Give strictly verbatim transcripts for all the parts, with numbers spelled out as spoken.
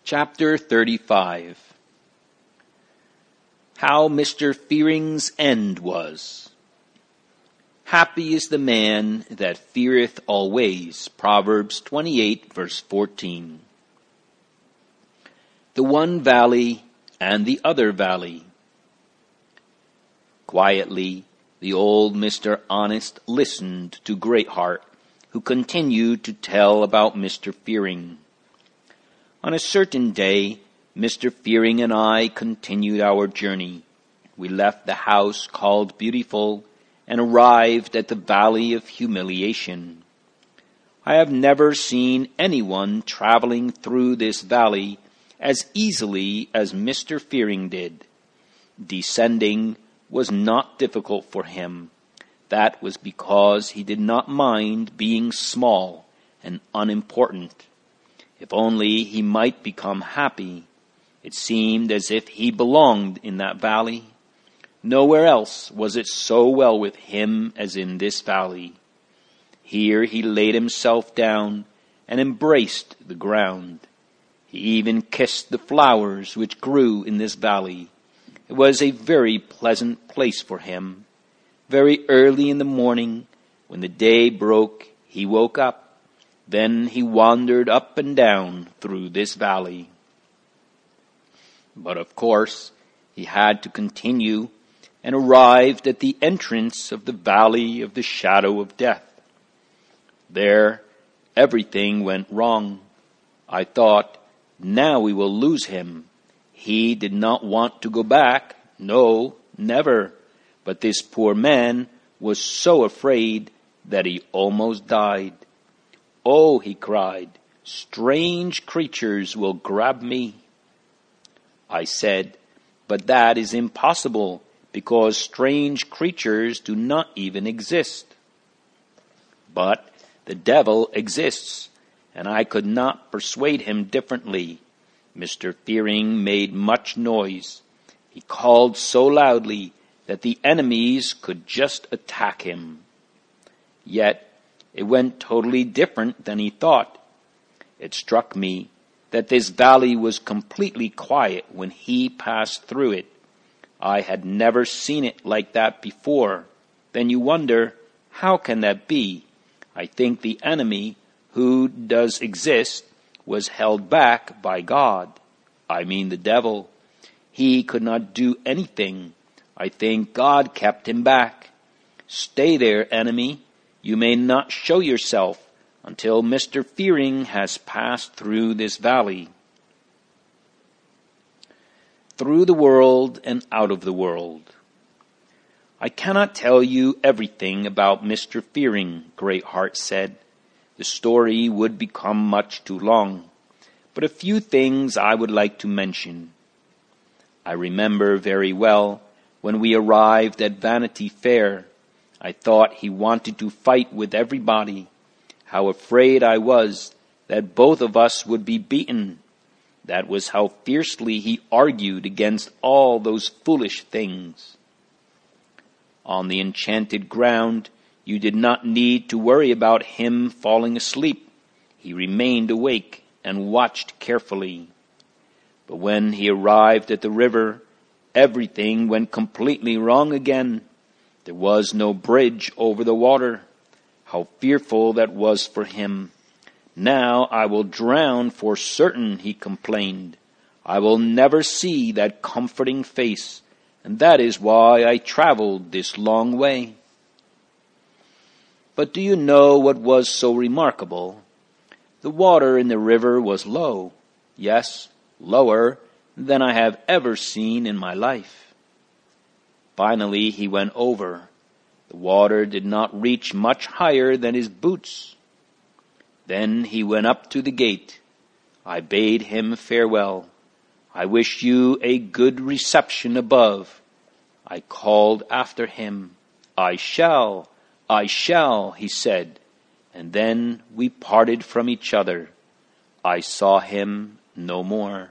Chapter thirty-five. How Mister Fearing's End Was. Happy is the man that feareth always. Proverbs twenty-eight, verse fourteen. The one valley and the other valley. Quietly, the old Mister Honest listened to Greatheart, who continued to tell about Mister Fearing. On a certain day, Mister Fearing and I continued our journey. We left the house called Beautiful and arrived at the Valley of Humiliation. I have never seen anyone traveling through this valley as easily as Mister Fearing did. Descending was not difficult for him. That was because he did not mind being small and unimportant. If only he might become happy. It seemed as if he belonged in that valley. Nowhere else was it so well with him as in this valley. Here he laid himself down and embraced the ground. He even kissed the flowers which grew in this valley. It was a very pleasant place for him. Very early in the morning, when the day broke, he woke up. Then he wandered up and down through this valley. But of course, he had to continue and arrived at the entrance of the valley of the shadow of death. There, everything went wrong. I thought, now we will lose him. He did not want to go back. No, never. But this poor man was so afraid that he almost died. Oh, he cried, strange creatures will grab me. I said, but that is impossible, because strange creatures do not even exist. But the devil exists, and I could not persuade him differently. Mister Fearing made much noise. He called so loudly that the enemies could just attack him. Yet it went totally different than he thought. It struck me that this valley was completely quiet when he passed through it. I had never seen it like that before. Then you wonder, how can that be? I think the enemy, who does exist, was held back by God. I mean the devil. He could not do anything. I think God kept him back. Stay there, enemy. You may not show yourself until Mister Fearing has passed through this valley. Through the world and out of the world. I cannot tell you everything about Mister Fearing, Greatheart said. The story would become much too long, but a few things I would like to mention. I remember very well when we arrived at Vanity Fair. I thought he wanted to fight with everybody. How afraid I was that both of us would be beaten. That was how fiercely he argued against all those foolish things. On the enchanted ground, you did not need to worry about him falling asleep. He remained awake and watched carefully. But when he arrived at the river, everything went completely wrong again. There was no bridge over the water. How fearful that was for him. Now I will drown for certain, he complained. I will never see that comforting face, and that is why I traveled this long way. But do you know what was so remarkable? The water in the river was low. Yes, lower than I have ever seen in my life. Finally, he went over. The water did not reach much higher than his boots. Then he went up to the gate. I bade him farewell. I wish you a good reception above. I called after him. I shall, I shall, he said. And then we parted from each other. I saw him no more.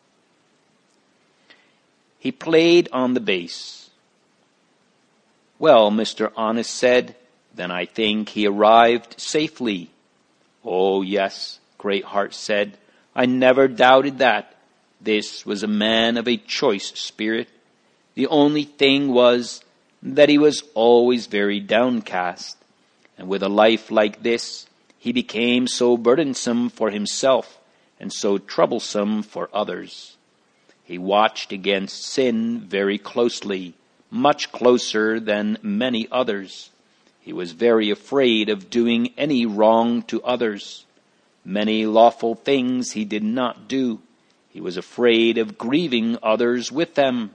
He played on the bass. Well, Mister Honest said, then I think he arrived safely. Oh, yes, Greatheart said, I never doubted that. This was a man of a choice spirit. The only thing was that he was always very downcast, and with a life like this, he became so burdensome for himself and so troublesome for others. He watched against sin very closely, much closer than many others. He was very afraid of doing any wrong to others. Many lawful things he did not do. He was afraid of grieving others with them.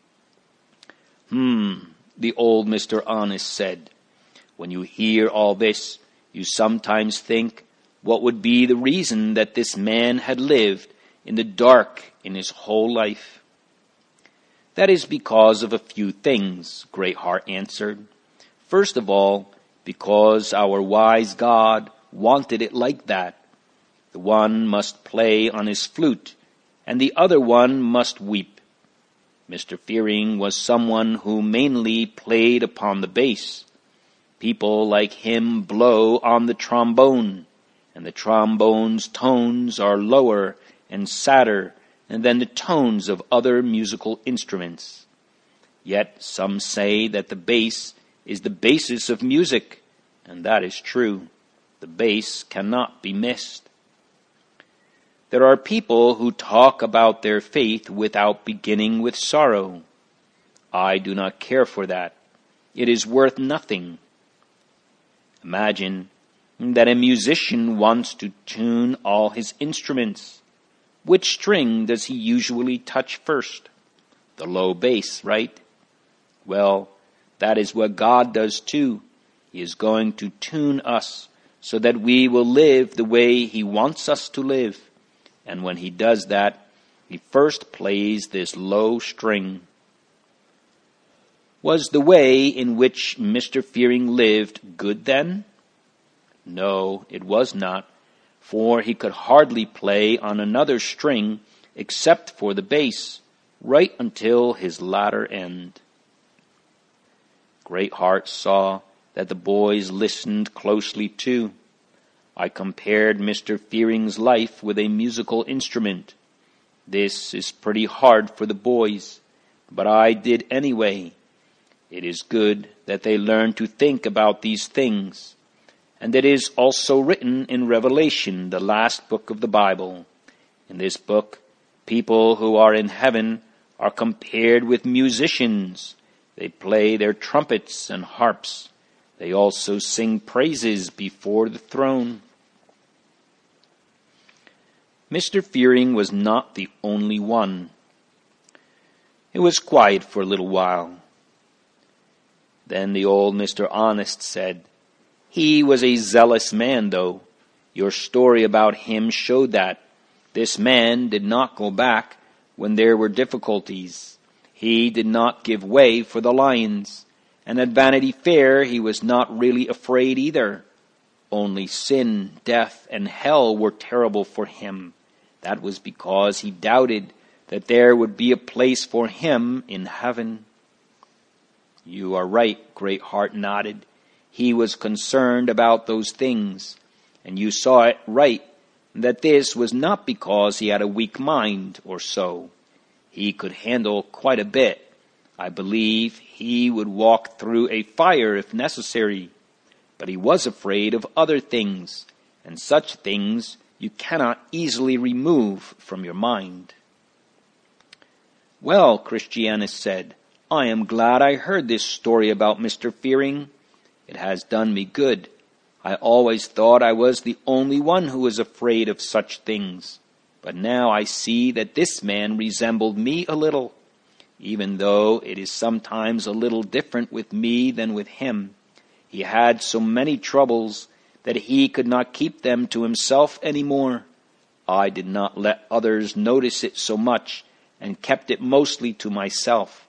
Hmm, the old Mister Honest said. When you hear all this, you sometimes think what would be the reason that this man had lived in the dark in his whole life. That is because of a few things, Greatheart answered. First of all, because our wise God wanted it like that. The one must play on his flute, and the other one must weep. Mister Fearing was someone who mainly played upon the bass. People like him blow on the trombone, and the trombone's tones are lower and sadder than the tones of other musical instruments. Yet some say that the bass is the basis of music, and that is true. The bass cannot be missed. There are people who talk about their faith without beginning with sorrow. I do not care for that. It is worth nothing. Imagine that a musician wants to tune all his instruments. Which string does he usually touch first? The low bass, right? Well, that is what God does too. He is going to tune us so that we will live the way He wants us to live. And when He does that, He first plays this low string. Was the way in which Mister Fearing lived good then? No, it was not, for he could hardly play on another string except for the bass, right until his latter end. Greatheart saw that the boys listened closely too. I compared Mister Fearing's life with a musical instrument. This is pretty hard for the boys, but I did anyway. It is good that they learn to think about these things. And it is also written in Revelation, the last book of the Bible. In this book, people who are in heaven are compared with musicians. They play their trumpets and harps. They also sing praises before the throne. Mister Fearing was not the only one. It was quiet for a little while. Then the old Mister Honest said, "He was a zealous man, though. Your story about him showed that. This man did not go back when there were difficulties. He did not give way for the lions. And at Vanity Fair he was not really afraid either. Only sin, death, and hell were terrible for him. That was because he doubted that there would be a place for him in heaven." "You are right," Greatheart nodded. "He was concerned about those things, and you saw it right, that this was not because he had a weak mind or so. He could handle quite a bit. I believe he would walk through a fire if necessary. But he was afraid of other things, and such things you cannot easily remove from your mind." "Well," Christianus said, "I am glad I heard this story about Mister Fearing. It has done me good. I always thought I was the only one who was afraid of such things. But now I see that this man resembled me a little, even though it is sometimes a little different with me than with him. He had so many troubles that he could not keep them to himself any more. I did not let others notice it so much, and kept it mostly to myself.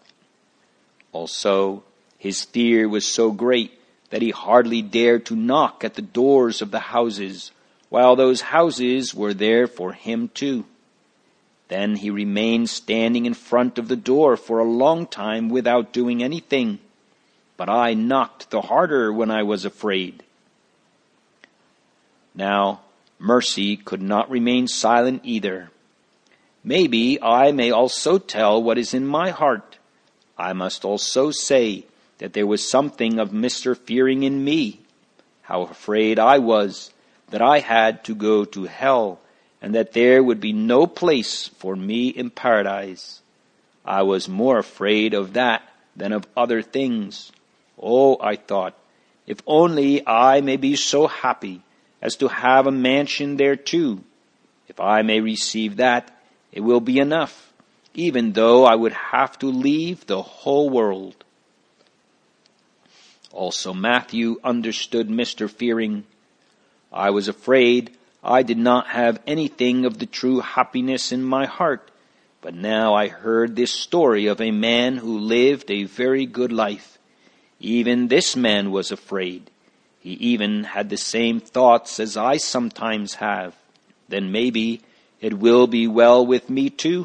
Also, his fear was so great that he hardly dared to knock at the doors of the houses, while those houses were there for him too. Then he remained standing in front of the door for a long time without doing anything. But I knocked the harder when I was afraid." Now, mercy could not remain silent either. Maybe I may also tell what is in my heart. I must also say that there was something of Mister Fearing in me. How afraid I was that I had to go to hell, and that there would be no place for me in paradise. I was more afraid of that than of other things. Oh, I thought, if only I may be so happy as to have a mansion there too. If I may receive that, it will be enough, even though I would have to leave the whole world. Also Matthew understood Mister Fearing. I was afraid I did not have anything of the true happiness in my heart, but now I heard this story of a man who lived a very good life. Even this man was afraid. He even had the same thoughts as I sometimes have. Then maybe it will be well with me too.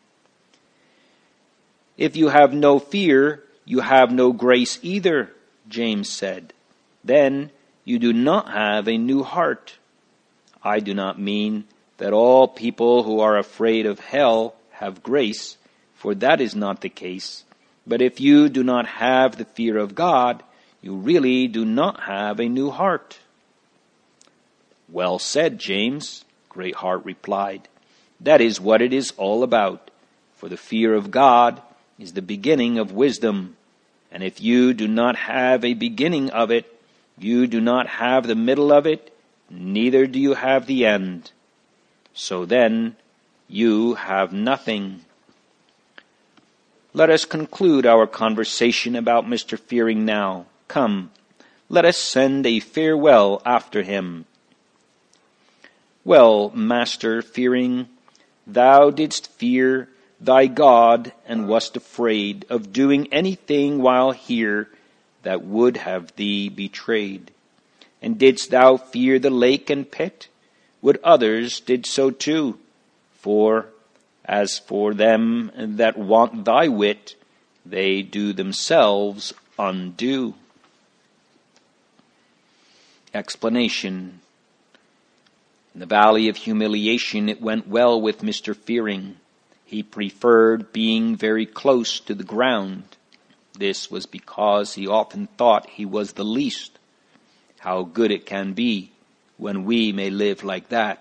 If you have no fear, you have no grace either, James said. Then you do not have a new heart. I do not mean that all people who are afraid of hell have grace, for that is not the case. But if you do not have the fear of God, you really do not have a new heart. Well said, James, Greatheart replied. That is what it is all about. For the fear of God is the beginning of wisdom. And if you do not have a beginning of it, you do not have the middle of it, neither do you have the end. So then, you have nothing. Let us conclude our conversation about Mister Fearing now. Come, let us send a farewell after him. Well, Master Fearing, thou didst fear thy God, and wast afraid of doing anything while here that would have thee betrayed. And didst thou fear the lake and pit? Would others did so too? For, as for them that want thy wit, they do themselves undo. Explanation. In the valley of humiliation it went well with Mister Fearing. He preferred being very close to the ground. This was because he often thought he was the least. How good it can be when we may live like that.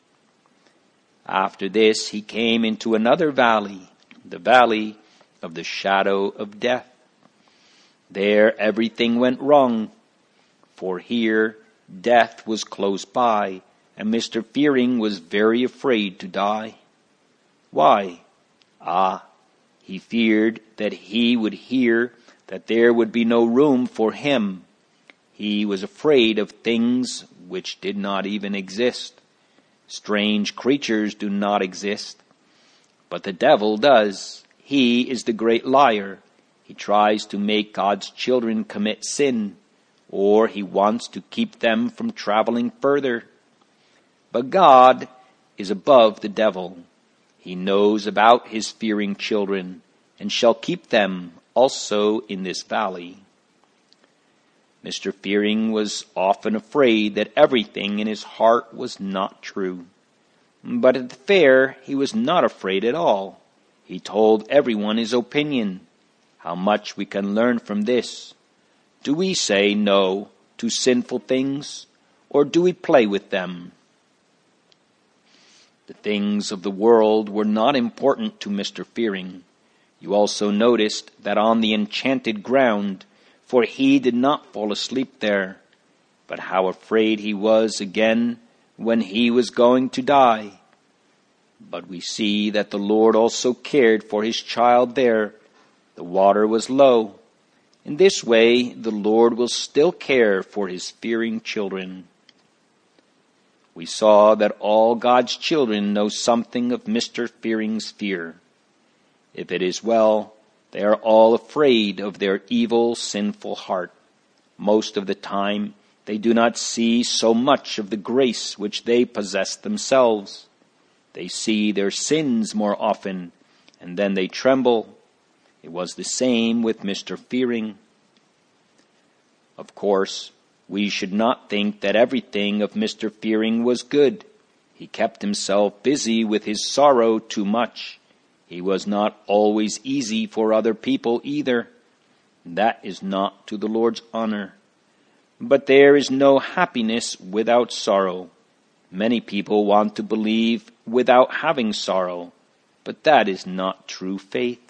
After this he came into another valley, the valley of the shadow of death. There everything went wrong, for here death was close by, and Mister Fearing was very afraid to die. Why? Ah, he feared that he would hear that there would be no room for him. He was afraid of things which did not even exist. Strange creatures do not exist, but the devil does. He is the great liar. He tries to make God's children commit sin, or he wants to keep them from traveling further. But God is above the devil. He knows about his fearing children, and shall keep them also in this valley. Mister Fearing was often afraid that everything in his heart was not true. But at the fair he was not afraid at all. He told everyone his opinion. How much we can learn from this. Do we say no to sinful things, or do we play with them? The things of the world were not important to Mister Fearing. You also noticed that on the enchanted ground, for he did not fall asleep there, but how afraid he was again when he was going to die. But we see that the Lord also cared for his child there. The water was low. In this way, the Lord will still care for his fearing children. We saw that all God's children know something of Mister Fearing's fear. If it is well, they are all afraid of their evil, sinful heart. Most of the time, they do not see so much of the grace which they possess themselves. They see their sins more often, and then they tremble. It was the same with Mister Fearing. Of course, we should not think that everything of Mister Fearing was good. He kept himself busy with his sorrow too much. He was not always easy for other people either. That is not to the Lord's honor. But there is no happiness without sorrow. Many people want to believe without having sorrow, but that is not true faith.